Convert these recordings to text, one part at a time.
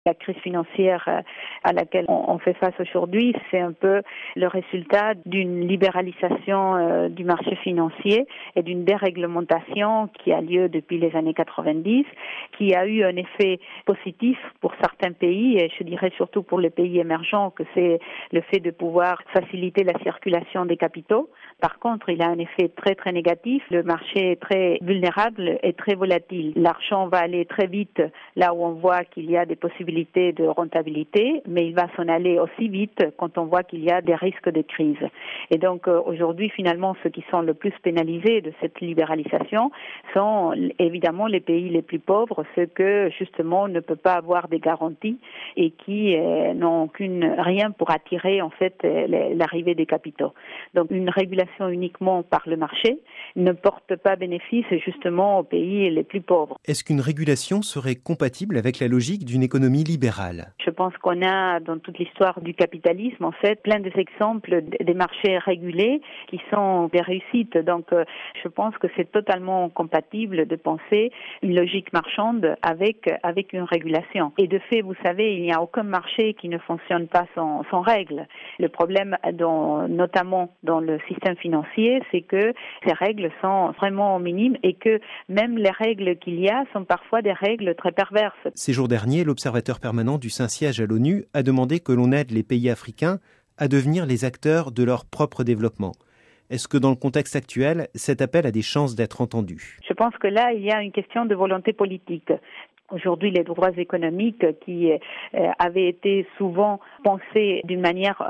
La crise financière à laquelle on fait face aujourd'hui, c'est un peu le résultat d'une libéralisation du marché financier et d'une déréglementation qui a lieu depuis les années 90, qui a eu un effet positif pour certains pays, et je dirais surtout pour les pays émergents, que c'est le fait de pouvoir faciliter la circulation des capitaux. Par contre, il a un effet très très négatif. Le marché est très vulnérable et très volatile. L'argent va aller très vite là où on voit qu'il y a des possibilités de rentabilité, mais il va s'en aller aussi vite quand on voit qu'il y a des risques de crise. Et donc aujourd'hui, finalement, ceux qui sont le plus pénalisés de cette libéralisation sont évidemment les pays les plus pauvres, ceux que justement ne peuvent pas avoir des garanties et qui n'ont rien pour attirer en fait l'arrivée des capitaux. Donc une régulation uniquement par le marché ne porte pas bénéfice justement aux pays les plus pauvres. Est-ce qu'une régulation serait compatible avec la logique d'une économie libérale? Je pense qu'on a dans toute l'histoire du capitalisme en fait plein d'exemples des marchés régulés qui sont des réussites. Donc je pense que c'est totalement compatible de penser une logique marchande avec une régulation. Et de fait, vous savez, il n'y a aucun marché qui ne fonctionne pas sans règles. Le problème notamment dans le système financier, c'est que ces règles sont vraiment minimes et que même les règles qu'il y a sont parfois des règles très perverses. Ces jours derniers, l'observateur permanent du Saint-Siège à l'ONU a demandé que l'on aide les pays africains à devenir les acteurs de leur propre développement. Est-ce que dans le contexte actuel, cet appel a des chances d'être entendu? Je pense que là, il y a une question de volonté politique. Aujourd'hui, les droits économiques qui avaient été souvent pensés d'une manière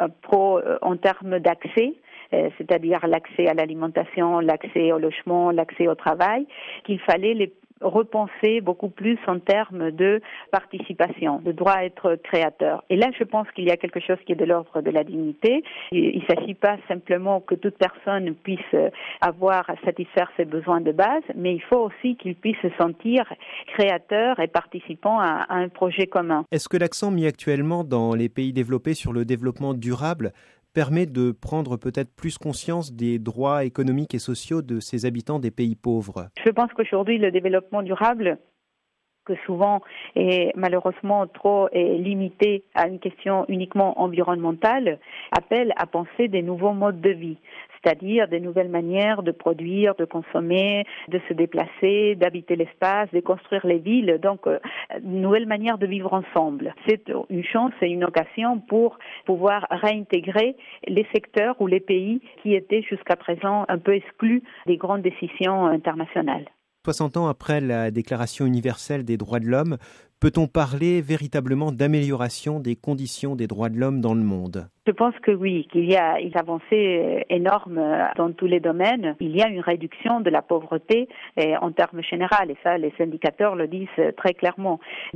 en termes d'accès, c'est-à-dire l'accès à l'alimentation, l'accès au logement, l'accès au travail, qu'il fallait les repenser beaucoup plus en termes de participation, de droit à être créateur. Et là, je pense qu'il y a quelque chose qui est de l'ordre de la dignité. Il ne s'agit pas simplement que toute personne puisse avoir à satisfaire ses besoins de base, mais il faut aussi qu'il puisse se sentir créateur et participant à un projet commun. Est-ce que l'accent mis actuellement dans les pays développés sur le développement durable permet de prendre peut-être plus conscience des droits économiques et sociaux de ces habitants des pays pauvres? Je pense qu'aujourd'hui, le développement durable, que souvent est malheureusement trop limité à une question uniquement environnementale, appelle à penser des nouveaux modes de vie, c'est-à-dire des nouvelles manières de produire, de consommer, de se déplacer, d'habiter l'espace, de construire les villes, donc une nouvelle manière de vivre ensemble. C'est une chance et une occasion pour pouvoir réintégrer les secteurs ou les pays qui étaient jusqu'à présent un peu exclus des grandes décisions internationales. 60 ans après la Déclaration universelle des droits de l'homme, peut-on parler véritablement d'amélioration des conditions des droits de l'homme dans le monde? Je pense que oui, qu'il y a une avancée énorme dans tous les domaines. Il y a une réduction de la pauvreté en termes généraux, et ça, les indicateurs le disent très clairement.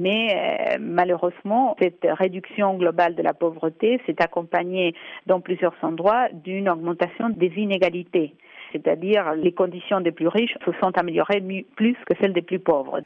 Mais malheureusement, cette réduction globale de la pauvreté s'est accompagnée dans plusieurs endroits d'une augmentation des inégalités. C'est-à-dire les conditions des plus riches se sont améliorées plus que celles des plus pauvres.